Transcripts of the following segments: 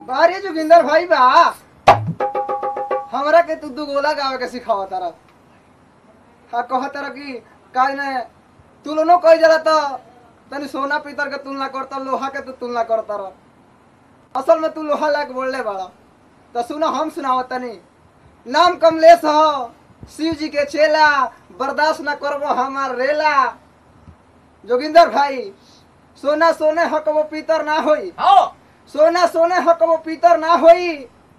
बारे जोगिंदर भाई बा हमरा के तू दू गोला गावे के सिखावा तारा। हाँ कह तारा कि काहे ने तुलनो कई जला तो तनी सोना पीतर के तुलना करता लोहा के तू तुलना करता रह। असल में तू लोहा लायक बोलले बाड़ा। तो सुनो हम सुनावत तनी। नाम कमलेश हो, शिव जी के चेला, बर्दाश्त न करबो हमार रेला। जोगिंदर भाई सोना सोने हक वो पीतर ना होई। सोना सोने हक वो पीतर ना होई।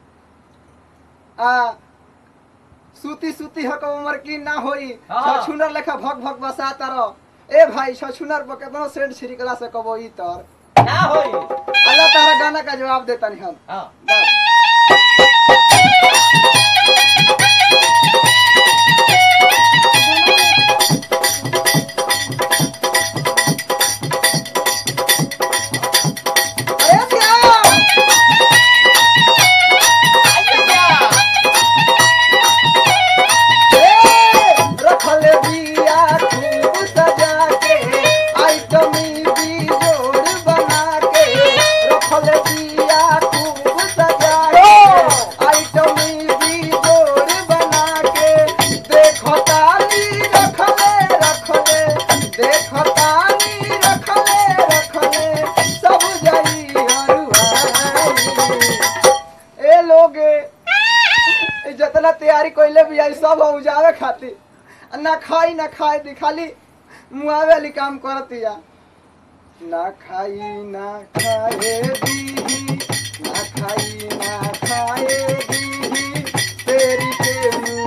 सूती सूती हक वो मरकीन ना होई। छछुनर लेखा भग भग बसाता रह। ए भाई छछुनर पर केतनो सेंट छिड़कला से कबो ई तर ना होई। अल्लाह तारा गाना का जवाब देता नहीं हम। जितना तैयारी कोइले भी आई सब उजावे खाती ना खाई ना खाए दी खाली मुआवे वाली काम करतिया। ना खाई ना खाए दी ना खाई ना खाए दी तेरी के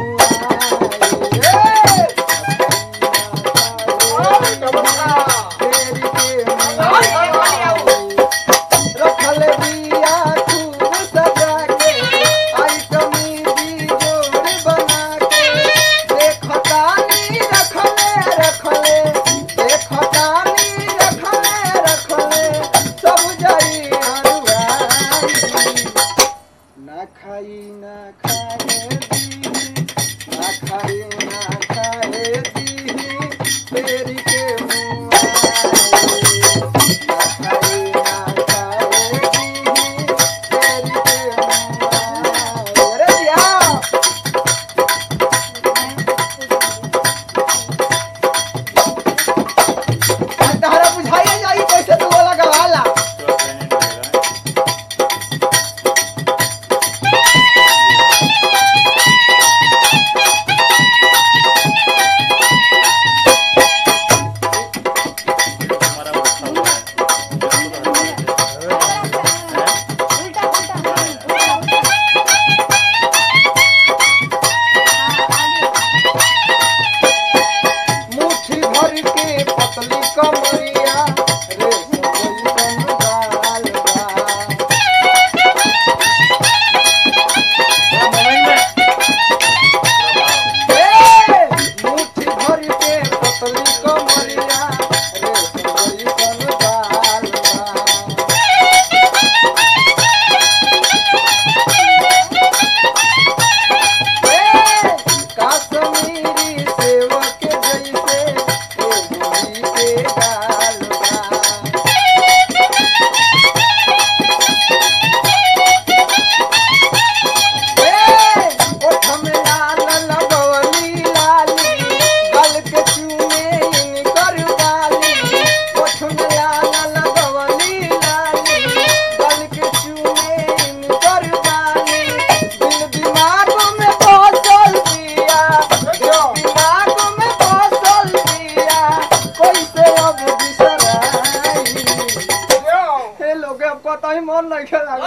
मन नहीं खेला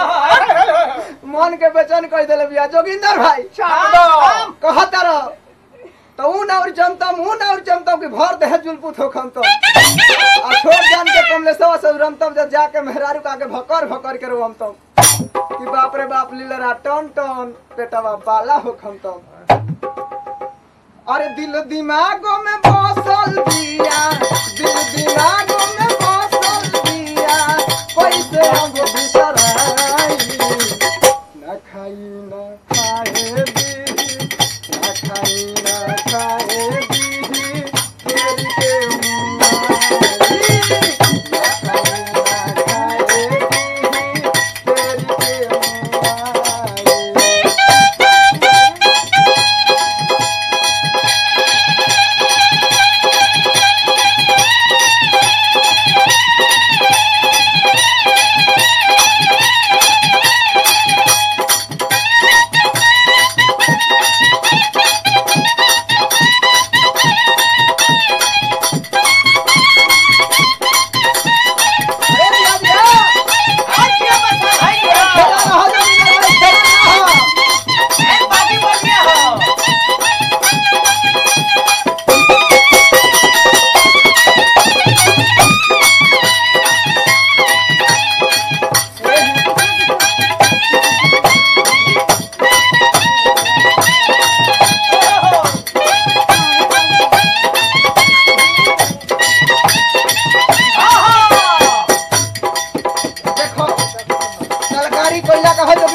मन के बेचैन कर दिले बिया। जोगिंदर भाई कहता रह तो ऊन और चमतम के भर दे जुलपुत होखम तो आ छोड़ जान के कमलेशवा से रमतम जब जाके मेहरारू का के भकर भकर के रोम तो कि बाप रे बाप लीलरा टन टन पेटवा बाला होखम तो। अरे दिल दिमागों में बसल दिया दिल दिमागों में बसल दिया कैसे हम बिसराई। ना खाई ना खाए दी ना खाई ना खाए दी तेरी के ना खाई ना खाए दी तेरी के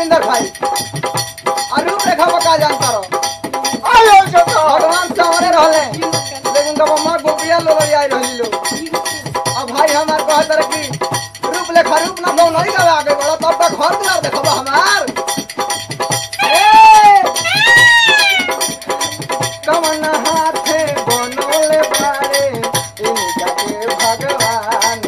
जोगिंदर भाई और रूप रेखा का जानता रहो आयो छोटा भगवान सामने रहले लेकिन जब मां गोपिया लोग आई रहली लो अब भाई हमार कहत रहे कि रूप लेखा रूप ना दो नहीं गवा आगे बढ़ो तब तक घर द्वार देखबो हमार ए कमन हाथे बनोले बारे इनका के भगवान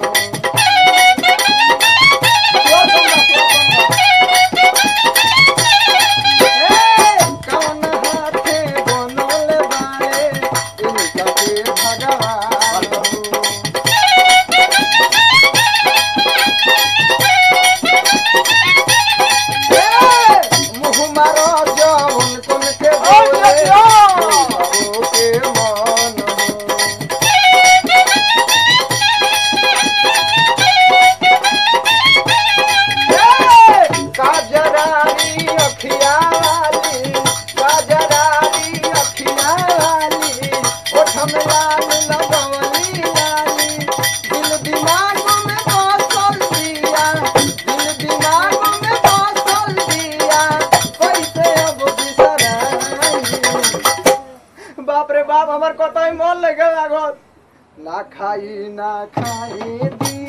हमार कतई मन लगे लागत ना खाई दी ना खाई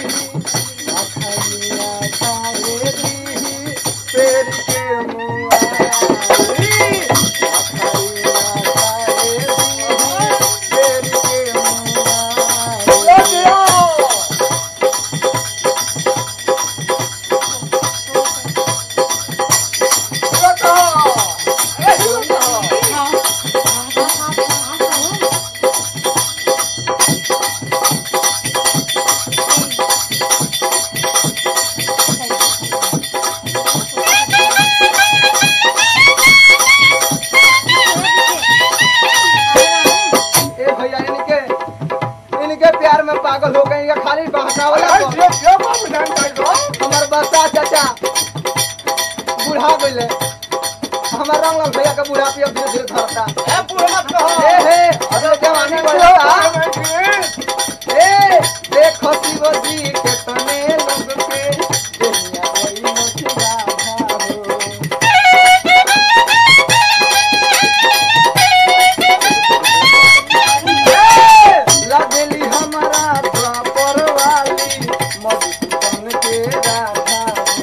दी तेरी के मुआ पागल हो गई या खाली बहकावला हमार बच्चा चाचा बूढ़ा गइले हमार रंग लग भैया का बूढ़ा पिया धीरे धीरे धरता ए पूरा मत कहो हे अरे जवानी बढ़ता ए देखो शिवजी के तने लोग के दुनिया कोई मछला लगली हमारा द्वापर वाली मधुसूदन के राधा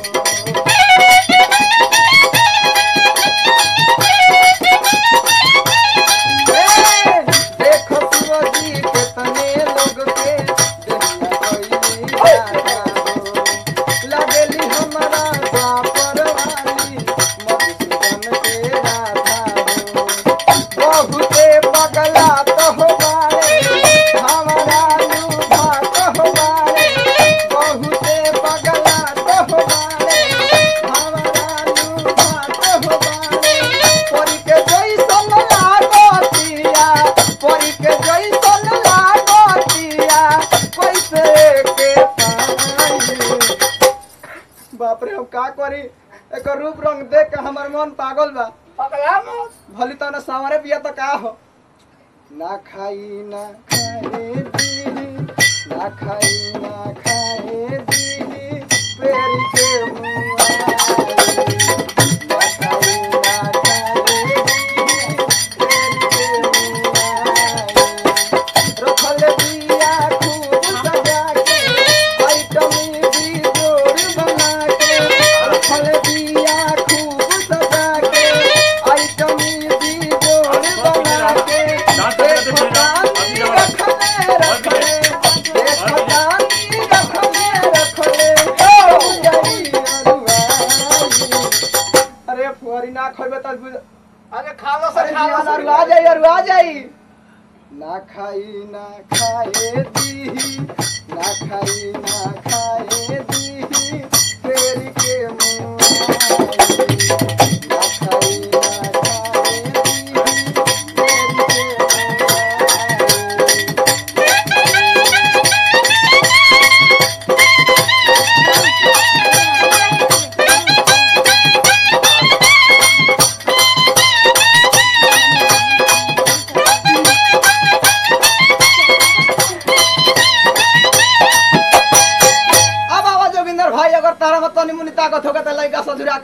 देखो शिवजी के तने लोग के दुनिया कोई राधा लगली हमारा द्वापर वाली मधुसूदन के राधा बहुते पगला तो हो बाप रे हम का करी एक रूप रंग देख के हमर मन पागल बा पकड़ा मत भली तो ना सावरे पिया तो का हो ना खाई दी ना खाई दी पेरी के मुआ ना खाई दी पेरी के मुआ रखल दिया खूब सजा के आइटमी भी जोड़ बना के रखल दिया खूब सजा के आइटमी भी जोड़ बना के अरे फुहरी ना खोबे त अरे खा लो सर खा लो अरुआ जाई ना खाए दी ना खाए दी तेरी के मुआ ना खाए दी तेरी के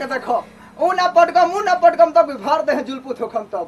देखो ऊ ना पटकम ऊ ना पटकम तब भी भर दे जुलपू थोकम तब